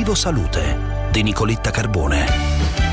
Vivo Salute di Nicoletta Carbone.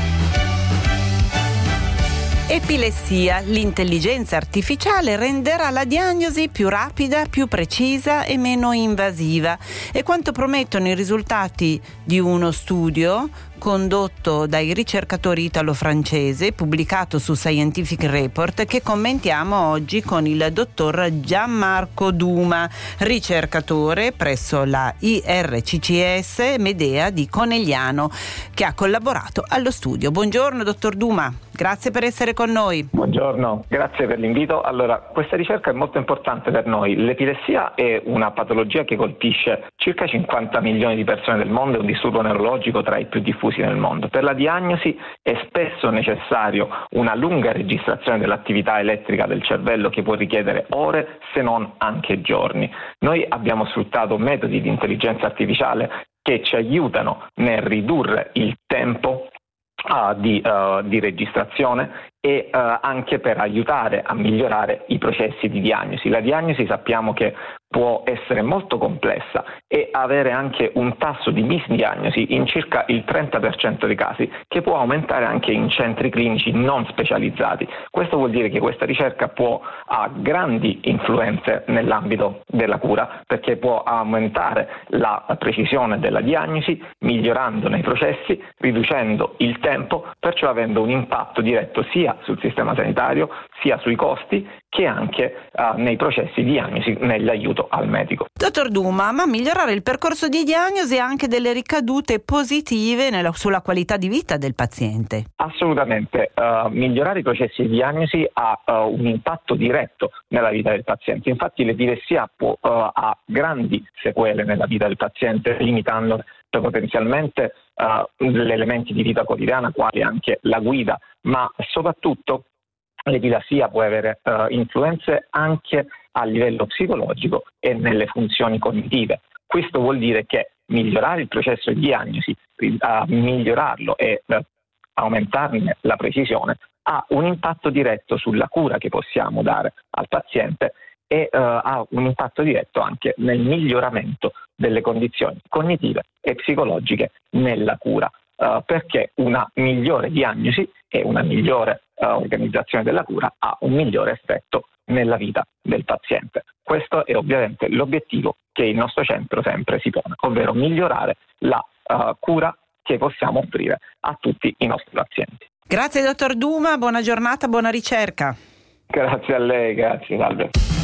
Epilessia. L'intelligenza artificiale renderà la diagnosi più rapida, più precisa e meno invasiva. È quanto promettono i risultati di uno studio condotto dai ricercatori italo-francesi, pubblicato su Scientific Report, che commentiamo oggi con il dottor Gianmarco Duma, ricercatore presso la IRCCS Medea di Conegliano, che ha collaborato allo studio. Buongiorno dottor Duma, grazie per essere con noi. Buongiorno, grazie per l'invito. Allora, questa ricerca è molto importante per noi. L'epilessia è una patologia che colpisce circa 50 milioni di persone del mondo, è un disturbo neurologico tra i più diffusi nel mondo. Per la diagnosi è spesso necessario una lunga registrazione dell'attività elettrica del cervello che può richiedere ore, se non anche giorni. Noi abbiamo sfruttato metodi di intelligenza artificiale che ci aiutano nel ridurre il tempo di registrazione e anche per aiutare a migliorare i processi di diagnosi. La diagnosi sappiamo che può essere molto complessa e avere anche un tasso di misdiagnosi in circa il 30% dei casi, che può aumentare anche in centri clinici non specializzati. Questo vuol dire che questa ricerca ha grandi influenze nell'ambito della cura, perché può aumentare la precisione della diagnosi, migliorandone i processi, riducendo il tempo, perciò avendo un impatto diretto sia sul sistema sanitario, sia sui costi, che anche nei processi di diagnosi, nell'aiuto al medico. Dottor Duma, ma migliorare il percorso di diagnosi ha anche delle ricadute positive sulla qualità di vita del paziente? Assolutamente, migliorare i processi di diagnosi ha un impatto diretto nella vita del paziente. Infatti l'epilessia ha grandi sequele nella vita del paziente, limitando potenzialmente gli elementi di vita quotidiana, quali anche la guida, ma soprattutto l'epilessia può avere influenze anche a livello psicologico e nelle funzioni cognitive. Questo vuol dire che migliorare il processo di diagnosi, migliorarlo e aumentarne la precisione ha un impatto diretto sulla cura che possiamo dare al paziente e ha un impatto diretto anche nel miglioramento delle condizioni cognitive e psicologiche nella cura, perché una migliore diagnosi e una migliore organizzazione della cura ha un migliore effetto nella vita del paziente. Questo è ovviamente l'obiettivo che il nostro centro sempre si pone, ovvero migliorare la cura che possiamo offrire a tutti i nostri pazienti. Grazie dottor Duma, buona giornata, buona ricerca. Grazie a lei, grazie, salve.